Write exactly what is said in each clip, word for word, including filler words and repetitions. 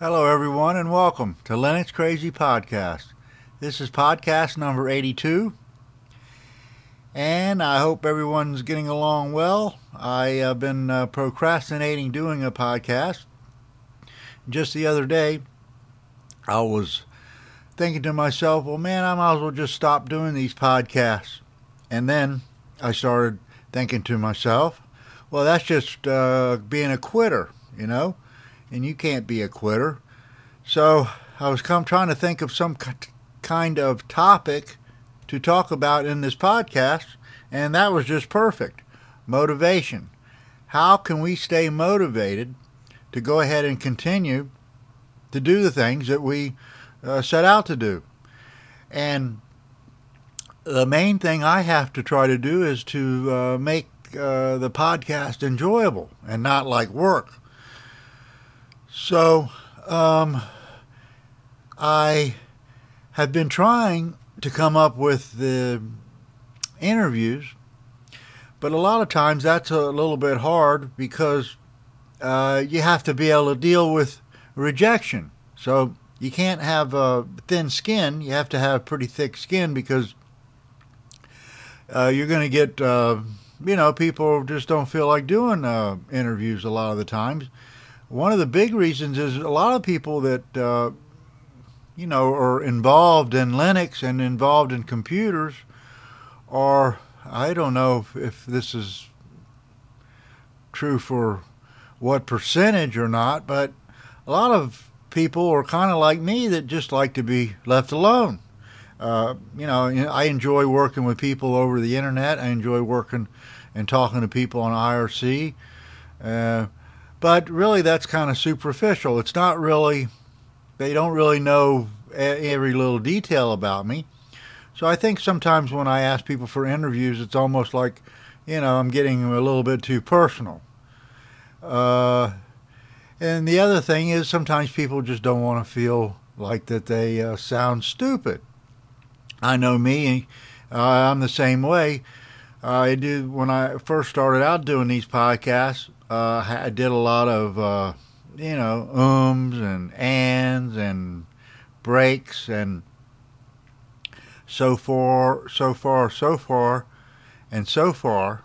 Hello, everyone, and welcome to Linux Crazy Podcast. This is podcast number eighty-two, and I hope everyone's getting along well. I have been uh, procrastinating doing a podcast. Just the other day, I was thinking to myself, well, man, I might as well just stop doing these podcasts. And then I started thinking to myself, well, that's just uh, being a quitter, you know? And you can't be a quitter. So I was come trying to think of some kind of topic to talk about in this podcast, and that was just perfect. Motivation. How can we stay motivated to go ahead and continue to do the things that we uh, set out to do? And the main thing I have to try to do is to uh, make uh, the podcast enjoyable and not like work. So, um, I have been trying to come up with the interviews, but a lot of times that's a little bit hard because uh, you have to be able to deal with rejection. So you can't have a thin skin. You have to have pretty thick skin because uh, you're going to get, uh, you know, people just don't feel like doing uh, interviews a lot of the times. One of the big reasons is a lot of people that, uh, you know, are involved in Linux and involved in computers are, I don't know if, if this is true for what percentage or not, but a lot of people are kind of like me that just like to be left alone. Uh, you know, I enjoy working with people over the internet. I enjoy working and talking to people on I R C. Uh, But really, that's kind of superficial. It's not really, they don't really know every little detail about me. So I think sometimes when I ask people for interviews, it's almost like, you know, I'm getting a little bit too personal. Uh, and the other thing is sometimes people just don't want to feel like that they uh, sound stupid. I know me, uh, I'm the same way. I did when I first started out doing these podcasts. Uh, I did a lot of, uh, you know, ums and ands and breaks and so far, so far, so far, and so far.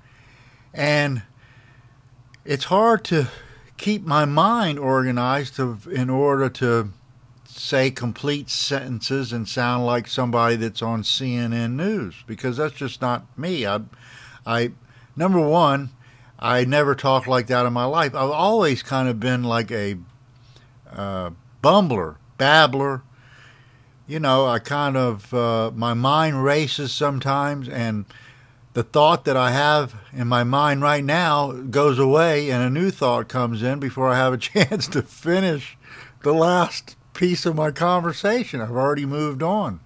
And it's hard to keep my mind organized to, in order to say complete sentences and sound like somebody that's on C N N News, because that's just not me. I, I number one, I never talked like that in my life. I've always kind of been like a uh, bumbler, babbler. You know, I kind of, uh, my mind races sometimes, and the thought that I have in my mind right now goes away, and a new thought comes in before I have a chance to finish the last piece of my conversation. I've already moved on.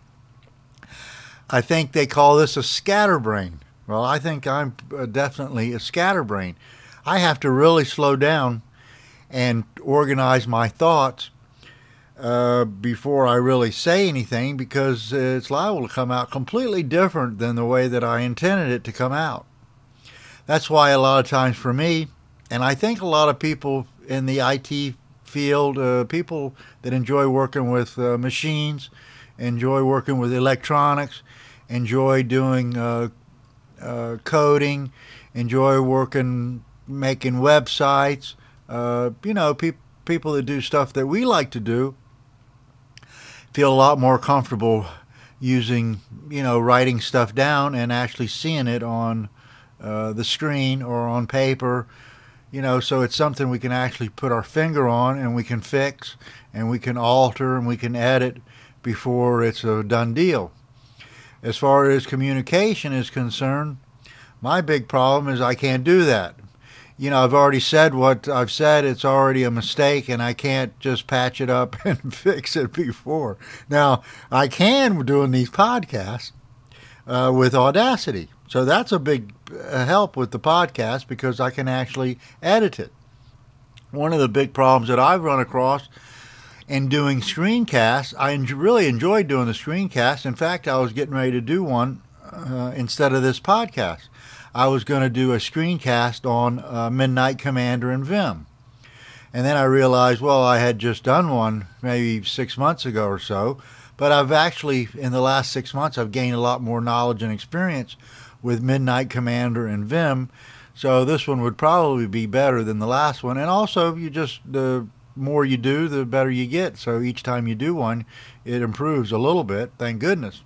I think they call this a scatterbrain. Well, I think I'm definitely a scatterbrain. I have to really slow down and organize my thoughts uh, before I really say anything, because it's liable to come out completely different than the way that I intended it to come out. That's why a lot of times for me, and I think a lot of people in the I T field, uh, people that enjoy working with uh, machines, enjoy working with electronics, enjoy doing uh, uh, coding, enjoy working, making websites, uh, you know, pe- people that do stuff that we like to do feel a lot more comfortable using, you know, writing stuff down and actually seeing it on uh, the screen or on paper. You know, so it's something we can actually put our finger on and we can fix and we can alter and we can edit before it's a done deal. As far as communication is concerned, my big problem is I can't do that. You know, I've already said what I've said. It's already a mistake, and I can't just patch it up and fix it before. Now, I can doing these podcasts uh, with Audacity. So that's a big help with the podcast because I can actually edit it. One of the big problems that I've run across in doing screencasts, I really enjoyed doing the screencast. In fact, I was getting ready to do one uh, instead of this podcast. I was going to do a screencast on uh, Midnight Commander and Vim. And then I realized, well, I had just done one maybe six months ago or so, but I've actually, in the last six months, I've gained a lot more knowledge and experience with Midnight Commander and Vim. So this one would probably be better than the last one. And also, you just, the more you do, the better you get. So each time you do one, it improves a little bit, thank goodness.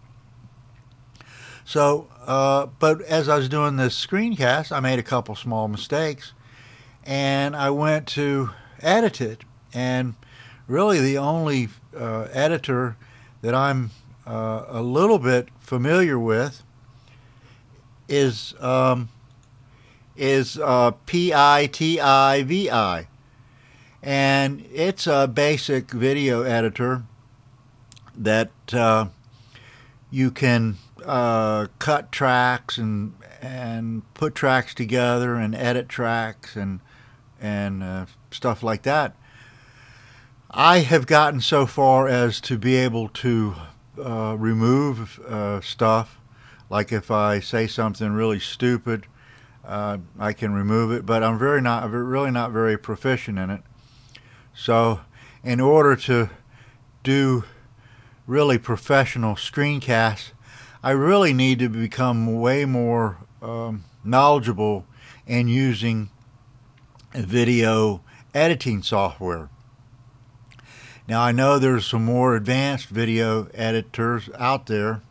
So, uh, but as I was doing this screencast, I made a couple small mistakes, and I went to edit it. And really the only uh, editor that I'm uh, a little bit familiar with is um, is uh, P I T I V I, and it's a basic video editor that uh, you can uh, cut tracks and and put tracks together and edit tracks and and uh, stuff like that. I have gotten so far as to be able to uh, remove uh, stuff. Like if I say something really stupid, uh, I can remove it, but I'm very not, really not very proficient in it. So in order to do really professional screencasts, I really need to become way more um, knowledgeable in using video editing software. Now I know there's some more advanced video editors out there.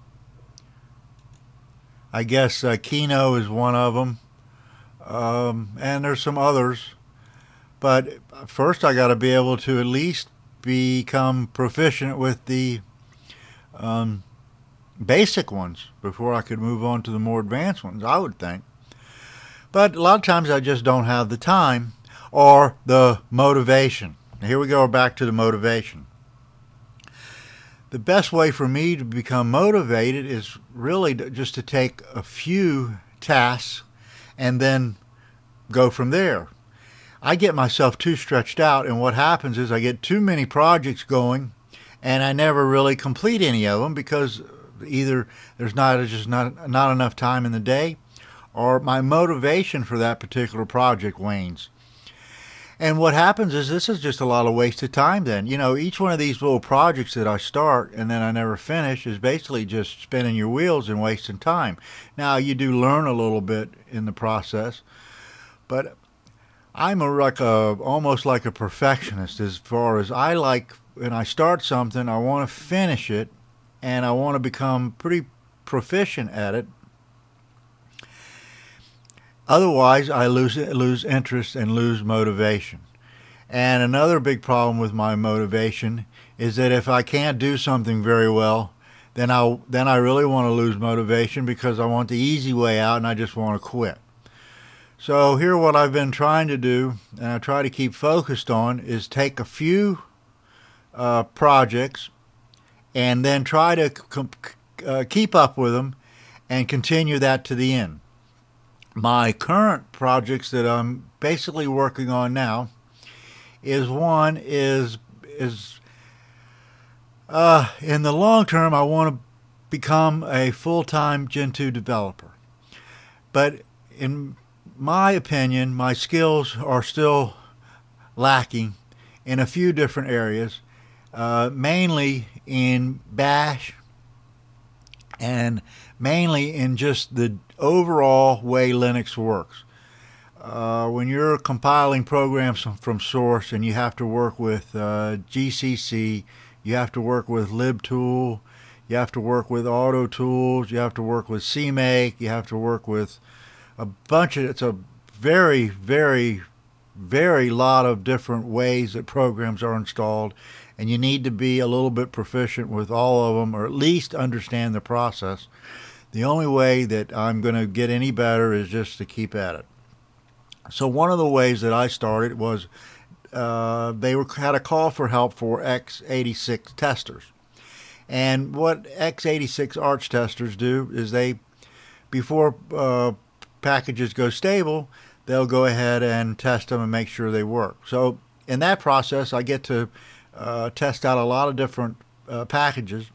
I guess uh, Kino is one of them, um, and there's some others. But first I got to be able to at least become proficient with the um, basic ones before I could move on to the more advanced ones, I would think. But a lot of times I just don't have the time or the motivation. Here we go back to the motivation. The best way for me to become motivated is really to, just to take a few tasks and then go from there. I get myself too stretched out, and what happens is I get too many projects going and I never really complete any of them because either there's not just not not enough time in the day, or my motivation for that particular project wanes. And what happens is this is just a lot of wasted time then. You know, each one of these little projects that I start and then I never finish is basically just spinning your wheels and wasting time. Now, you do learn a little bit in the process, but I'm a, like a, almost like a perfectionist as far as I like, when I start something, I want to finish it and I want to become pretty proficient at it. Otherwise, I lose lose interest and lose motivation. And another big problem with my motivation is that if I can't do something very well, then I then I really want to lose motivation because I want the easy way out and I just want to quit. So here, what I've been trying to do, and I try to keep focused on, is take a few uh, projects and then try to uh, keep up with them and continue that to the end. My current projects that I'm basically working on now is one is is uh, in the long term I want to become a full-time Gentoo developer, but in my opinion my skills are still lacking in a few different areas, uh, mainly in Bash and mainly in just the overall way Linux works. Uh, when you're compiling programs from, from source and you have to work with uh, G C C, you have to work with libtool, you have to work with AutoTools, you have to work with C make, you have to work with a bunch of, it's a very, very, very lot of different ways that programs are installed, and you need to be a little bit proficient with all of them, or at least understand the process. The only way that I'm going to get any better is just to keep at it. So one of the ways that I started was uh, they were, had a call for help for x eighty-six testers. And what x eighty-six Arch testers do is they, before uh, packages go stable, they'll go ahead and test them and make sure they work. So in that process, I get to uh, test out a lot of different uh, packages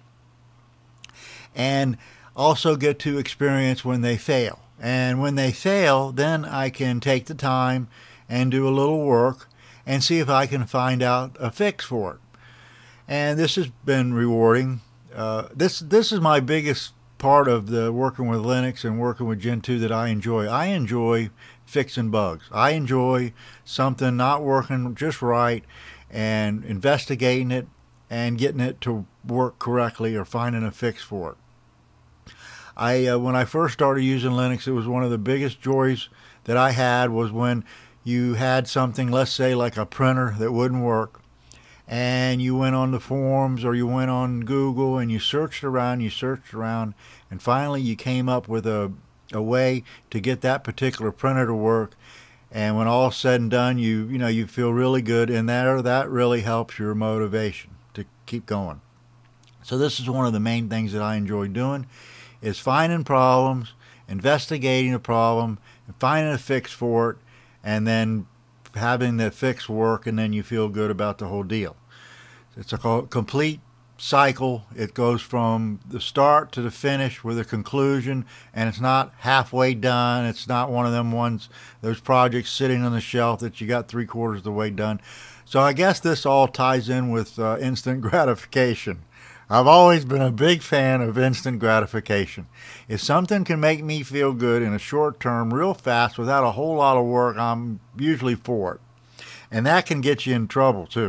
and also get to experience when they fail. And when they fail, then I can take the time and do a little work and see if I can find out a fix for it. And this has been rewarding. Uh, this this is my biggest part of the working with Linux and working with Gentoo that I enjoy. I enjoy fixing bugs. I enjoy something not working just right and investigating it and getting it to work correctly or finding a fix for it. I uh, when I first started using Linux, it was one of the biggest joys that I had was when you had something, let's say like a printer that wouldn't work, and you went on the forums or you went on Google and you searched around, you searched around, and finally you came up with a, a way to get that particular printer to work. And when all's said and done, you you know you feel really good, and that that really helps your motivation to keep going. So this is one of the main things that I enjoy doing, is finding problems, investigating a problem, and finding a fix for it, and then having the fix work, and then you feel good about the whole deal. It's a complete cycle. It goes from the start to the finish with a conclusion, and it's not halfway done. It's not one of them ones, those projects sitting on the shelf that you got three quarters of the way done. So I guess this all ties in with uh, instant gratification. I've always been a big fan of instant gratification. If something can make me feel good in a short term, real fast, without a whole lot of work, I'm usually for it. And that can get you in trouble too.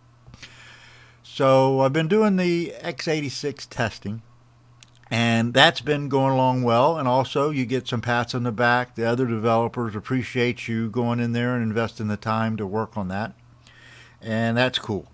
So I've been doing the x eighty-six testing, and that's been going along well. And also you get some pats on the back. The other developers appreciate you going in there and investing the time to work on that. And that's cool.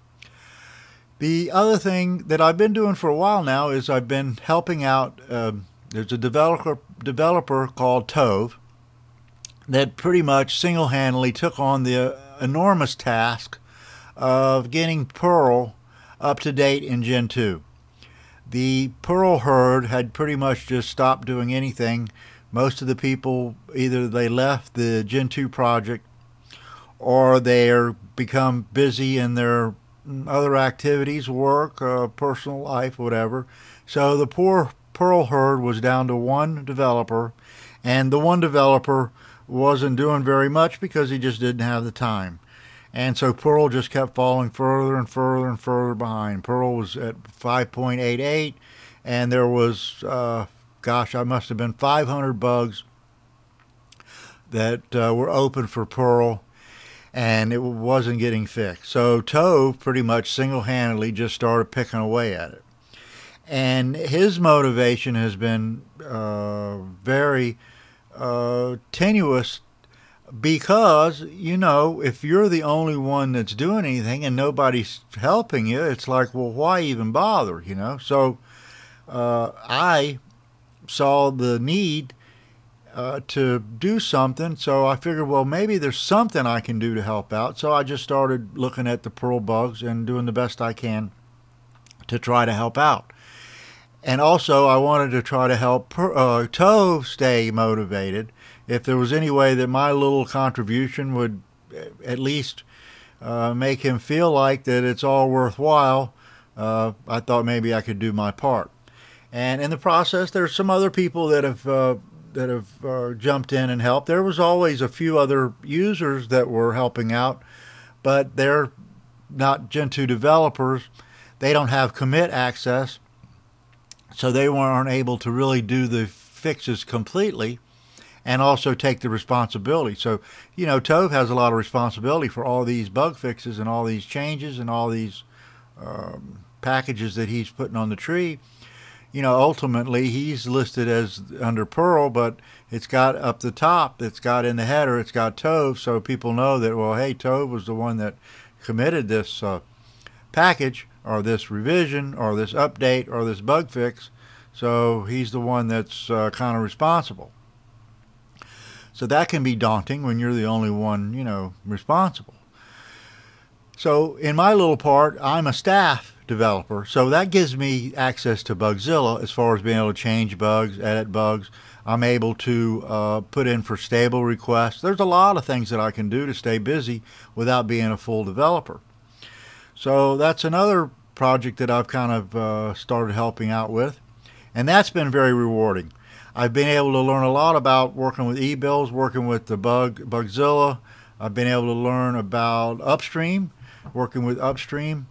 The other thing that I've been doing for a while now is I've been helping out. Uh, there's a developer developer called Tove that pretty much single-handedly took on the uh, enormous task of getting Perl up to date in Gentoo. The Perl herd had pretty much just stopped doing anything. Most of the people, either they left the Gentoo project or they're become busy in their other activities, work, uh, personal life, whatever. So the poor Perl herd was down to one developer, and the one developer wasn't doing very much because he just didn't have the time. And so Perl just kept falling further and further and further behind. Perl was at five point eight eight, and there was, uh, gosh, I must have been five hundred bugs that uh, were open for Perl, and it wasn't getting fixed. So Tove pretty much single-handedly just started picking away at it. And his motivation has been uh, very uh, tenuous because, you know, if you're the only one that's doing anything and nobody's helping you, it's like, well, why even bother, you know? So uh, I saw the need Uh, to do something, so I figured, well, maybe there's something I can do to help out. So I just started looking at the Perl bugs and doing the best I can to try to help out. And also, I wanted to try to help uh, Tove stay motivated. If there was any way that my little contribution would at least uh, make him feel like that it's all worthwhile, uh, I thought maybe I could do my part. And in the process, there's some other people that have uh, that have uh, jumped in and helped. There was always a few other users that were helping out, but they're not Gentoo developers. They don't have commit access, so they weren't able to really do the fixes completely and also take the responsibility. So, you know, Tove has a lot of responsibility for all these bug fixes and all these changes and all these um, packages that he's putting on the tree. You know, ultimately, he's listed as under Perl, but it's got up the top, it's got in the header, it's got Tove, so people know that, well, hey, Tove was the one that committed this uh, package or this revision or this update or this bug fix, so he's the one that's uh, kind of responsible. So that can be daunting when you're the only one, you know, responsible. So in my little part, I'm a staff developer, so that gives me access to Bugzilla as far as being able to change bugs, edit bugs. I'm able to uh, put in for stable requests. There's a lot of things that I can do to stay busy without being a full developer. So that's another project that I've kind of uh, started helping out with, and that's been very rewarding. I've been able to learn a lot about working with e-bills, working with the bug Bugzilla, I've been able to learn about Upstream, working with Upstream,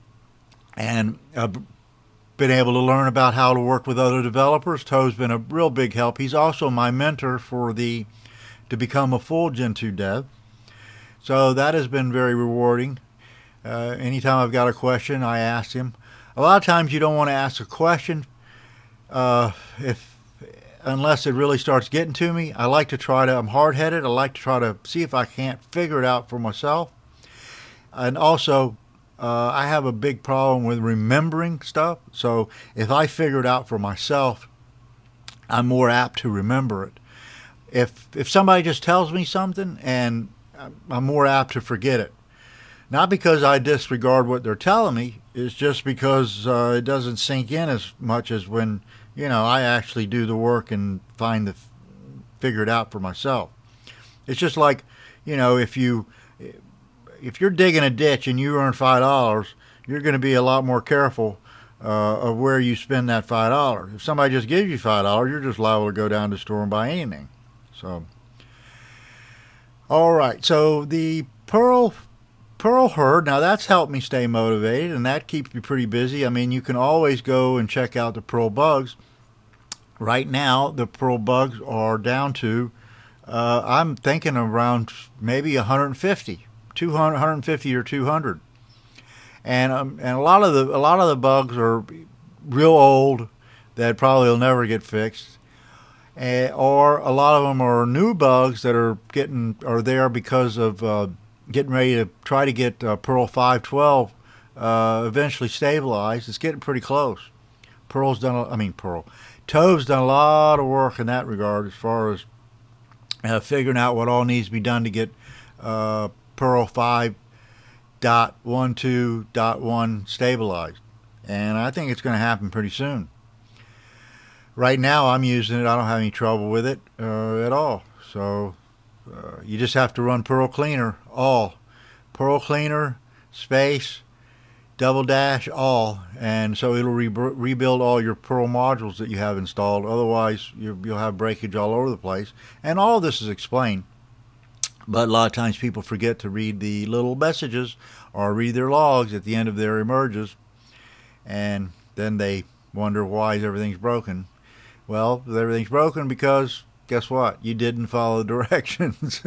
and I've been able to learn about how to work with other developers. Toe's been a real big help. He's also my mentor for the to become a full Gentoo dev. So that has been very rewarding. Uh, anytime I've got a question, I ask him. A lot of times you don't want to ask a question uh, if unless it really starts getting to me. I like to try to, I'm hard-headed. I like to try to see if I can't figure it out for myself. And also, uh, I have a big problem with remembering stuff. So if I figure it out for myself, I'm more apt to remember it. If if somebody just tells me something, and I'm more apt to forget it. Not because I disregard what they're telling me, it's just because uh, it doesn't sink in as much as when, you know, I actually do the work and find the, figure it out for myself. It's just like, you know, if you, if you're digging a ditch and you earn five dollars, you're going to be a lot more careful uh, of where you spend that five dollars. If somebody just gives you five dollars, you're just liable to go down to the store and buy anything. So, all right. So the Pearl Pearl Herd, now that's helped me stay motivated, and that keeps me pretty busy. I mean, you can always go and check out the Pearl bugs. Right now, the Pearl bugs are down to, uh, I'm thinking around maybe one hundred fifty, two hundred, one hundred fifty or two hundred, and um, and a lot of the a lot of the bugs are real old that probably will never get fixed. Uh, or a lot of them are new bugs that are getting are there because of uh, getting ready to try to get uh, Pearl five twelve uh, eventually stabilized. It's getting pretty close. Pearl's done, a, I mean Pearl, Tove's done a lot of work in that regard as far as uh, figuring out what all needs to be done to get uh, Pearl five point twelve point one stabilized, and I think it's going to happen pretty soon. Right now, I'm using it. I don't have any trouble with it uh, at all. So uh, you just have to run Pearl Cleaner, all. Pearl Cleaner, space, double dash, all. And so it'll re- rebuild all your Pearl modules that you have installed. Otherwise, you, you'll have breakage all over the place. And all of this is explained. But a lot of times people forget to read the little messages or read their logs at the end of their emerges. And then they wonder why everything's broken. Well, everything's broken because, guess what? You didn't follow the directions.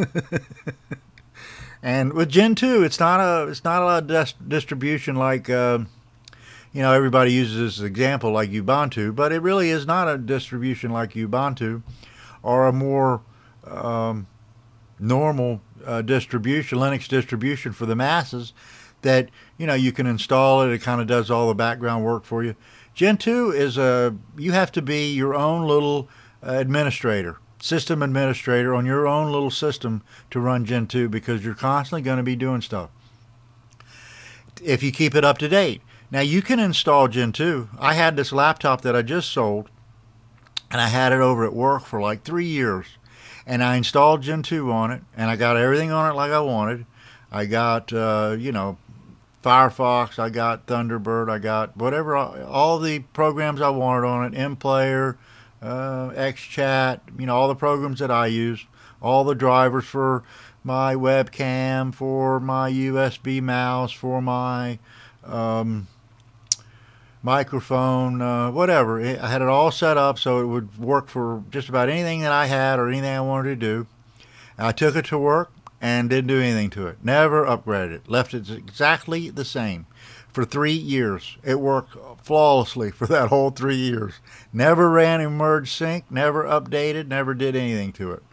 And with Gentoo, it's not a it's not a lot of dis- distribution like, uh, you know, everybody uses this example like Ubuntu, but it really is not a distribution like Ubuntu or a more um, normal uh, distribution, Linux distribution for the masses that, you know, you can install it. It kind of does all the background work for you. Gentoo is a, you have to be your own little uh, administrator, system administrator on your own little system to run Gentoo because you're constantly going to be doing stuff if you keep it up to date. Now you can install Gentoo. I had this laptop that I just sold and I had it over at work for like three years and I installed Gentoo on it and I got everything on it like I wanted. I got, uh, you know, Firefox, I got Thunderbird, I got whatever, all the programs I wanted on it, MPlayer, uh, XChat, you know, all the programs that I use, all the drivers for my webcam, for my U S B mouse, for my um, microphone, uh, whatever. I had it all set up so it would work for just about anything that I had or anything I wanted to do. I took it to work and didn't do anything to it. Never upgraded it. Left it exactly the same for three years. It worked flawlessly for that whole three years. Never ran Emerge Sync, never updated, never did anything to it.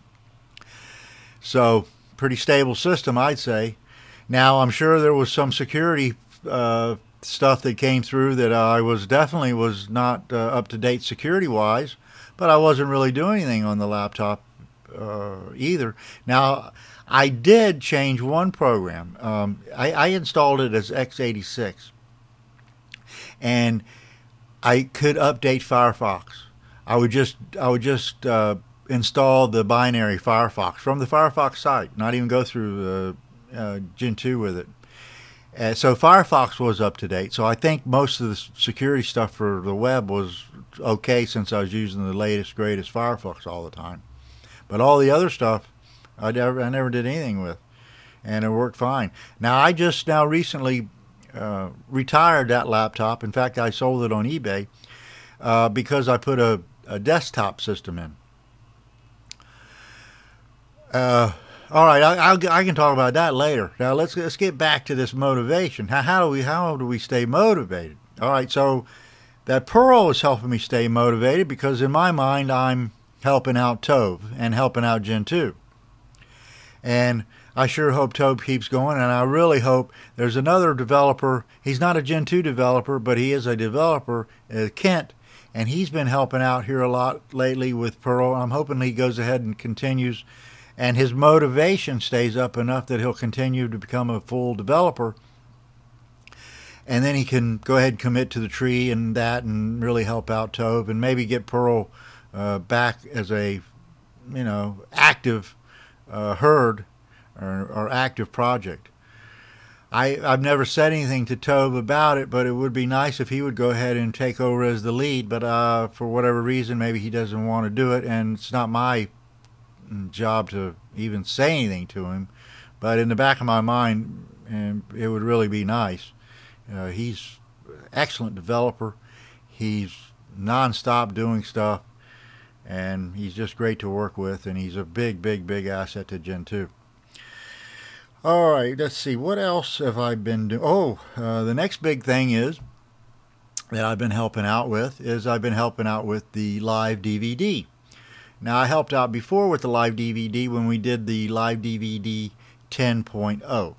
So, pretty stable system, I'd say. Now, I'm sure there was some security uh, stuff that came through that I was definitely was not uh, up to date security-wise, but I wasn't really doing anything on the laptop uh, either. Now, I did change one program. Um, I, I installed it as x eighty-six, and I could update Firefox. I would just I would just uh, install the binary Firefox from the Firefox site, not even go through uh, uh, Gentoo with it. Uh, so Firefox was up to date. So I think most of the security stuff for the web was okay since I was using the latest, greatest Firefox all the time. But all the other stuff I never, I never did anything with, and it worked fine. Now I just now recently uh, retired that laptop. In fact, I sold it on eBay uh, because I put a, a desktop system in. Uh, all right, I, I'll, I can talk about that later. Now let's let's get back to this motivation. How, how do we how do we stay motivated? All right, so that Pearl is helping me stay motivated because in my mind I'm helping out Tove and helping out Gentoo. And I sure hope Tove keeps going, and I really hope there's another developer. He's not a Gentoo developer, but he is a developer, uh, Kent, and he's been helping out here a lot lately with Pearl. I'm hoping he goes ahead and continues, and his motivation stays up enough that he'll continue to become a full developer. And then he can go ahead and commit to the tree and that and really help out Tove and maybe get Pearl uh, back as a, you know, active uh, herd or, or active project. I, I've never said anything to Tove about it, but it would be nice if he would go ahead and take over as the lead. But uh, for whatever reason, maybe he doesn't want to do it, and it's not my job to even say anything to him. But in the back of my mind, um, it would really be nice. Uh, he's an excellent developer. He's nonstop doing stuff, and he's just great to work with, and he's a big, big, big asset to Gentoo. All right, let's see. What else have I been doing? Oh, uh, the next big thing is that I've been helping out with is I've been helping out with the live D V D. Now, I helped out before with the live D V D when we did the live D V D ten point oh.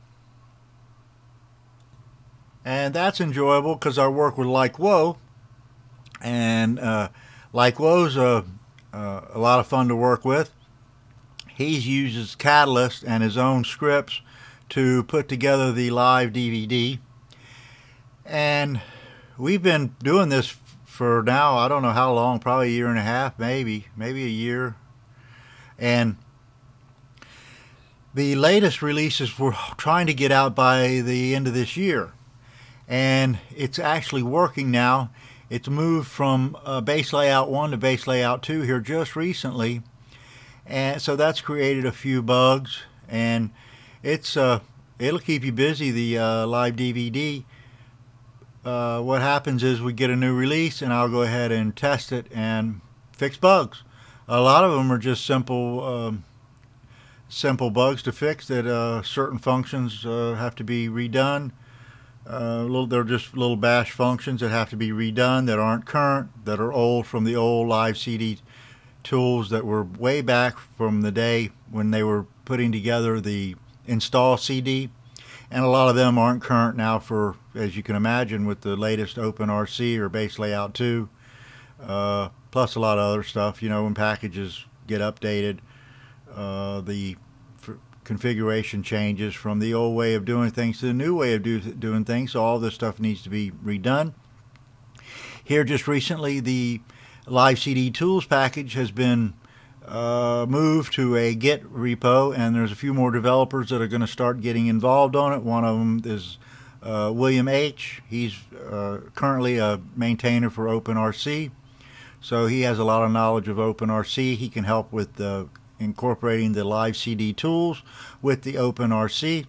And that's enjoyable because I work with LikeWoe, and uh, LikeWoe's a, uh, a lot of fun to work with. He uses Catalyst and his own scripts to put together the live D V D. And we've been doing this for now, I don't know how long, probably a year and a half, maybe, maybe a year. And the latest releases we're trying to get out by the end of this year. And it's actually working now. It's moved from uh, base layout one to base layout two here just recently. And so that's created a few bugs, and it's uh, it'll keep you busy, the uh, live D V D. Uh, what happens is we get a new release, and I'll go ahead and test it and fix bugs. A lot of them are just simple um, simple bugs to fix that uh, certain functions uh, have to be redone. Uh, little, they're just little bash functions that have to be redone that aren't current, that are old from the old live C D tools that were way back from the day when they were putting together the install C D. And a lot of them aren't current now for, as you can imagine, with the latest OpenRC or base layout two, uh, plus a lot of other stuff. You know, when packages get updated, uh, the configuration changes from the old way of doing things to the new way of do, doing things. So all this stuff needs to be redone. Here just recently, the Live C D Tools package has been uh, moved to a Git repo, and there's a few more developers that are going to start getting involved on it. One of them is uh, William H. He's uh, currently a maintainer for OpenRC, so he has a lot of knowledge of OpenRC. He can help with uh, incorporating the Live C D tools with the OpenRC.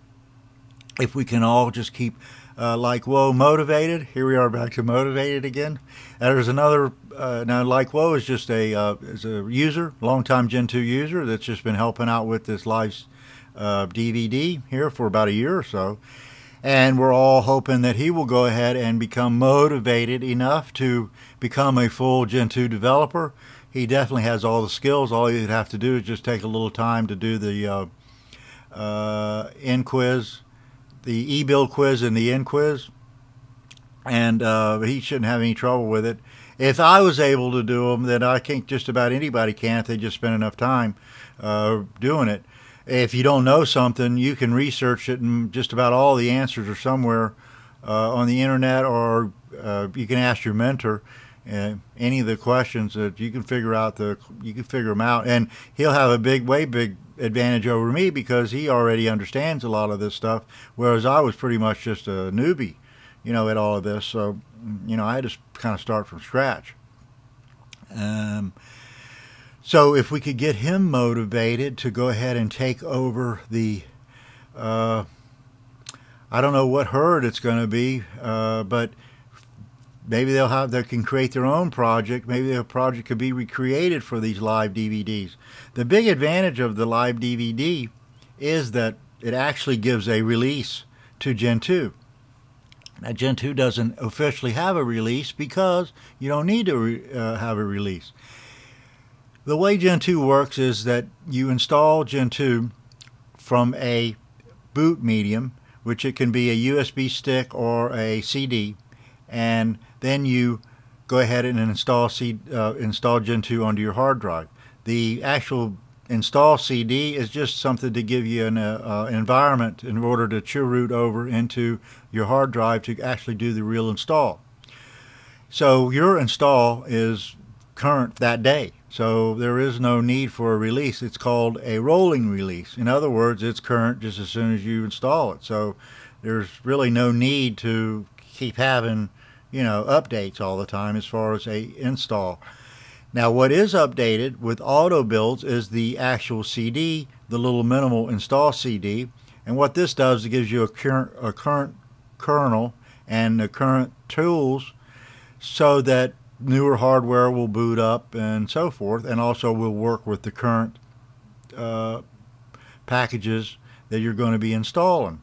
If we can all just keep uh, LikeWoe motivated. Here we are back to motivated again. And there's another uh, now LikeWoe is just a uh, is a user, longtime Gentoo user that's just been helping out with this live uh, D V D here for about a year or so. And we're all hoping that he will go ahead and become motivated enough to become a full Gentoo developer. He definitely has all the skills. All you'd have to do is just take a little time to do the uh, uh, N-Quiz, the e-build quiz and the N-Quiz, and uh, he shouldn't have any trouble with it. If I was able to do them, then I think just about anybody can if they just spend enough time uh, doing it. If you don't know something, you can research it, and just about all the answers are somewhere uh, on the internet, or uh, you can ask your mentor. Uh, any of the questions that you can figure out, the you can figure them out, and he'll have a big, way big advantage over me because he already understands a lot of this stuff, whereas I was pretty much just a newbie, you know, at all of this. So, you know, I had to kind of start from scratch. Um, So if we could get him motivated to go ahead and take over the, uh, I don't know what herd it's going to be, uh, but maybe they'll have, they can create their own project. Maybe their project could be recreated for these live D V Ds. The big advantage of the live D V D is that it actually gives a release to Gentoo. Now, Gentoo doesn't officially have a release because you don't need to re, uh, have a release. The way Gentoo works is that you install Gentoo from a boot medium, which it can be a U S B stick or a C D, and then you go ahead and install C, uh, install Gentoo onto your hard drive. The actual install C D is just something to give you an uh, uh, environment in order to chroot over into your hard drive to actually do the real install. So your install is current that day. So there is no need for a release. It's called a rolling release. In other words, it's current just as soon as you install it. So there's really no need to keep having, you know, updates all the time as far as a install. Now, what is updated with auto builds is the actual C D, the little minimal install C D. And what this does, it gives you a current, a current kernel and the current tools so that newer hardware will boot up and so forth, and also will work with the current uh, packages that you're going to be installing.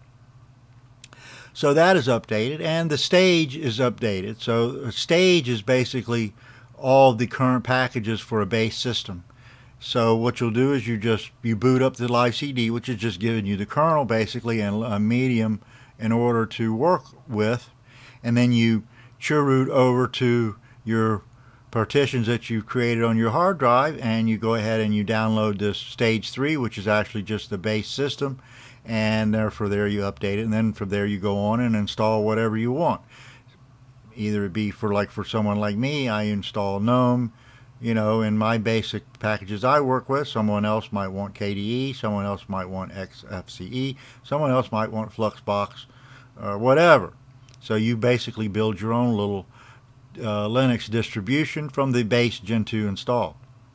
So that is updated, and the stage is updated. So a stage is basically all the current packages for a base system. So what you'll do is you just you boot up the live C D, which is just giving you the kernel basically and a medium in order to work with, and then you chroot over to your partitions that you've created on your hard drive, and you go ahead and you download this stage three, which is actually just the base system, and therefore there you update it, and then from there you go on and install whatever you want. Either it be for like for someone like me, I install GNOME, you know, in my basic packages I work with. Someone else might want K D E, someone else might want X F C E, someone else might want Fluxbox, or whatever. So you basically build your own little uh, Linux distribution from the base Gentoo install.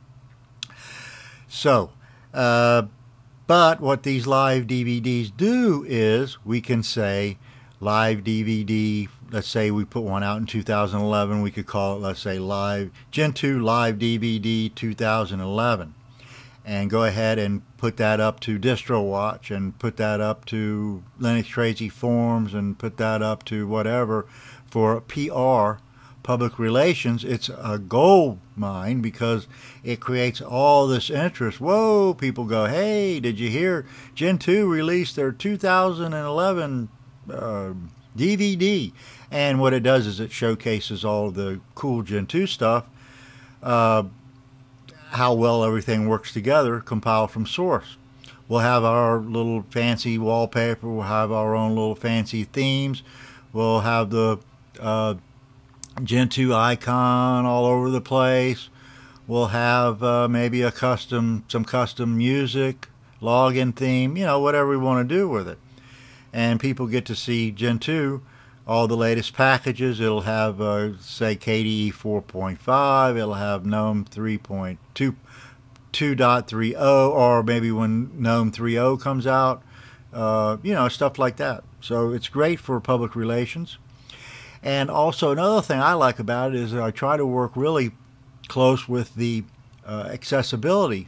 So, uh, but what these live D V Ds do is we can say live D V D, let's say we put one out in two thousand eleven, we could call it, let's say, live Gentoo Live D V D two thousand eleven, and go ahead and put that up to DistroWatch and put that up to Linux Crazy Forums and put that up to whatever for P R, public relations. It's a gold mine because it creates all this interest. Whoa, people go, hey, did you hear Gentoo released their two thousand eleven uh, D V D? And what it does is it showcases all the cool Gentoo stuff, uh, how well everything works together, compiled from source. We'll have our little fancy wallpaper, we'll have our own little fancy themes, we'll have the uh, Gentoo icon all over the place, we'll have uh, maybe a custom, some custom music, login theme, you know, whatever we want to do with it. And people get to see Gentoo, all the latest packages. It'll have, uh, say, K D E four point five. It'll have GNOME three point two, two point three oh, or maybe when GNOME three point oh comes out, uh, you know, stuff like that. So it's great for public relations. And also another thing I like about it is that I try to work really close with the uh, accessibility.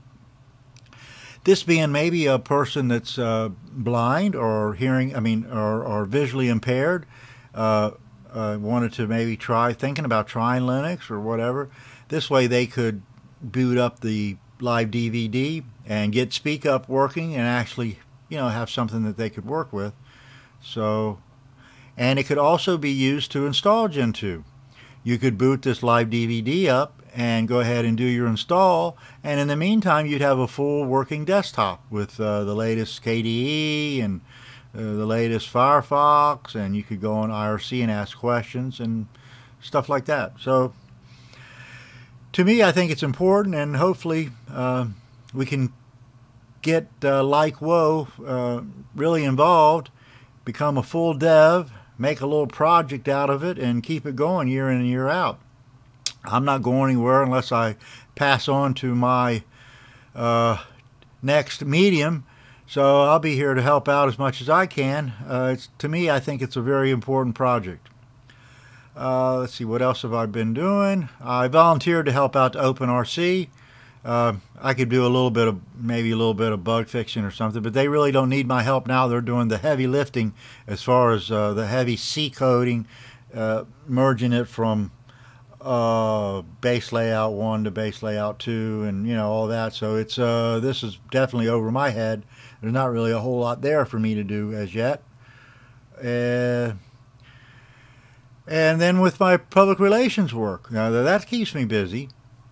This being maybe a person that's uh, blind or hearing, I mean, or, or visually impaired, uh, uh, wanted to maybe try, thinking about trying Linux or whatever. This way they could boot up the live D V D and get Speak Up working and actually, you know, have something that they could work with. So, and it could also be used to install Gentoo. You could boot this live D V D up and go ahead and do your install, and in the meantime you'd have a full working desktop with uh, the latest K D E and uh, the latest Firefox, and you could go on I R C and ask questions and stuff like that. So to me, I think it's important, and hopefully uh, we can get uh, Like Woe uh, really involved, become a full dev, make a little project out of it, and keep it going year in and year out. I'm not going anywhere unless I pass on to my uh, next medium. So I'll be here to help out as much as I can. Uh, it's, to me, I think it's a very important project. Uh, let's see, what else have I been doing? I volunteered to help out to OpenRC. Uh, I could do a little bit of, maybe a little bit of bug fixing or something, but they really don't need my help now. They're doing the heavy lifting as far as uh, the heavy C coding, uh, merging it from uh, base layout one to base layout two, and you know all that. So it's uh, this is definitely over my head. There's not really a whole lot there for me to do as yet. Uh, and then with my public relations work, now that keeps me busy.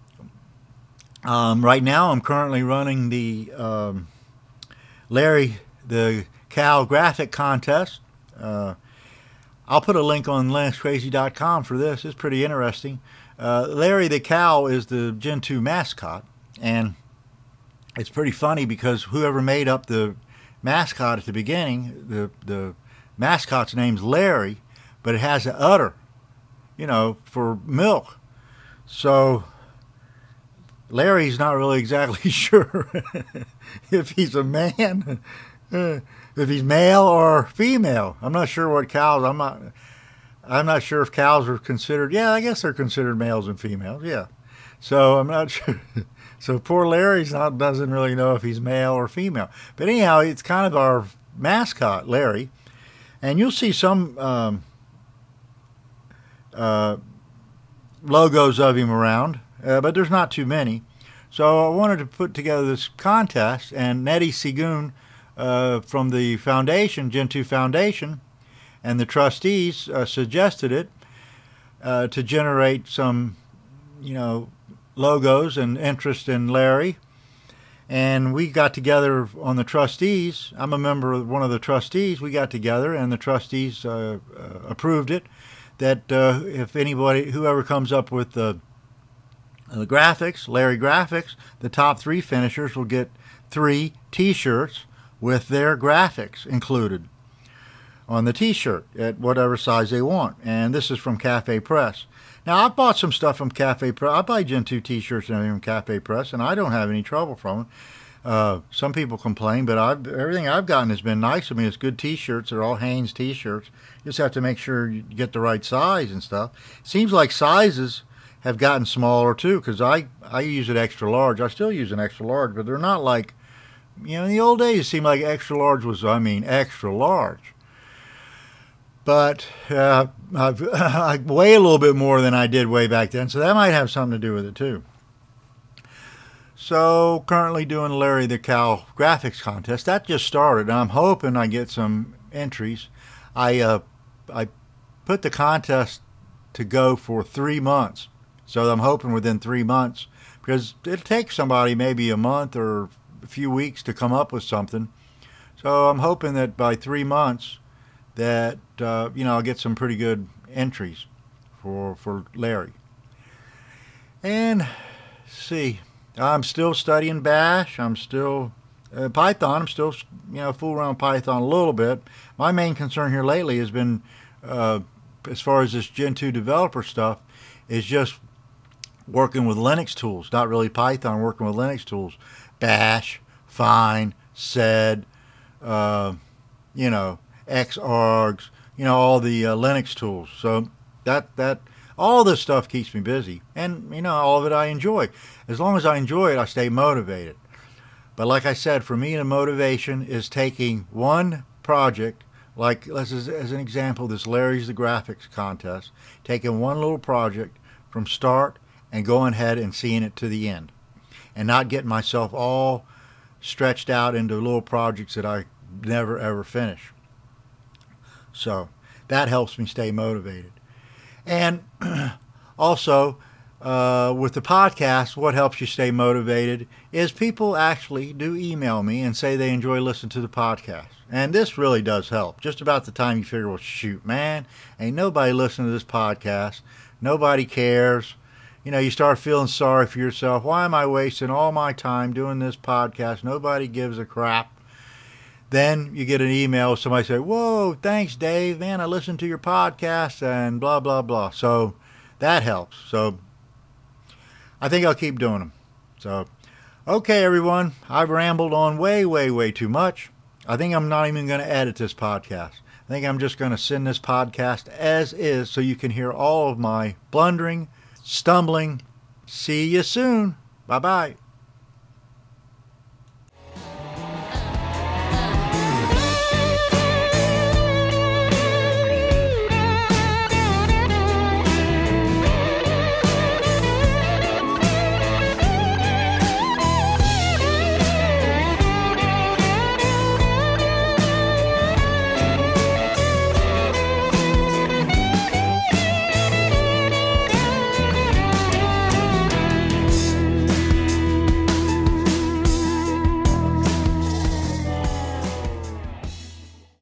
Um, right now, I'm currently running the um, Larry the Cal graphic contest. Uh, I'll put a link on Linux Crazy dot com for this. It's pretty interesting. Uh, Larry the Cow is the Gen two mascot, and it's pretty funny because whoever made up the mascot at the beginning, the the mascot's name's Larry, but it has an udder, you know, for milk. So Larry's not really exactly sure if he's a man, if he's male or female. I'm not sure what cows. I'm not. I'm not sure if cows are considered. Yeah, I guess they're considered males and females. Yeah. So I'm not sure. So poor Larry's not doesn't really know if he's male or female. But anyhow, it's kind of our mascot, Larry, and you'll see some um, uh, logos of him around, uh, but there's not too many. So I wanted to put together this contest, and Nettie Segun uh, from the foundation, Gen two Foundation, and the trustees uh, suggested it uh, to generate some, you know, logos and interest in Larry. And we got together on the trustees. I'm a member of one of the trustees. We got together, and the trustees uh, uh, approved it. That uh, if anybody, whoever comes up with the the graphics, Larry graphics, the top three finishers will get three T-shirts with their graphics included on the T-shirt at whatever size they want. And this is from Cafe Press. Now, I've bought some stuff from Cafe Press. I buy Gen two T-shirts and everything from Cafe Press, and I don't have any trouble from it. Uh, some people complain, but I've, everything I've gotten has been nice. I mean, it's good T-shirts. They're all Hanes T-shirts. You just have to make sure you get the right size and stuff. Seems like sizes have gotten smaller, too, because I, I use an extra large. I still use an extra large, but they're not like, you know, in the old days, it seemed like extra large was, I mean, extra large. But uh, I've, I weigh a little bit more than I did way back then, so that might have something to do with it, too. So, currently doing Larry the Cow graphics contest. That just started. I'm hoping I get some entries. I uh, I put the contest to go for three months. So I'm hoping within three months, because it takes somebody maybe a month or a few weeks to come up with something. So I'm hoping that by three months that, uh, you know, I'll get some pretty good entries for, for Larry. And, see, I'm still studying Bash. I'm still, uh, Python, I'm still, you know, fooling around with Python a little bit. My main concern here lately has been, uh, as far as this Gen two developer stuff, is just working with Linux tools, not really Python, working with Linux tools. Bash, Fine, Sed, uh, you know, Xargs, you know, all the uh, Linux tools. So that, that, all this stuff keeps me busy. And, you know, all of it I enjoy. As long as I enjoy it, I stay motivated. But like I said, for me, the motivation is taking one project, like let's as, as an example, this Larry's the Graphics contest, taking one little project from start and going ahead and seeing it to the end, and not getting myself all stretched out into little projects that I never ever finish. So that helps me stay motivated. And also, uh, with the podcast, what helps you stay motivated is people actually do email me and say they enjoy listening to the podcast. And this really does help. Just about the time you figure, well, shoot, man, ain't nobody listening to this podcast. Nobody cares. You know, you start feeling sorry for yourself. Why am I wasting all my time doing this podcast? Nobody gives a crap. Then you get an email, somebody say, whoa, thanks, Dave. Man, I listened to your podcast and blah, blah, blah. So that helps. So I think I'll keep doing them. So, okay, everyone. I've rambled on way, way, way too much. I think I'm not even going to edit this podcast. I think I'm just going to send this podcast as is so you can hear all of my blundering, stumbling. See you soon. Bye-bye.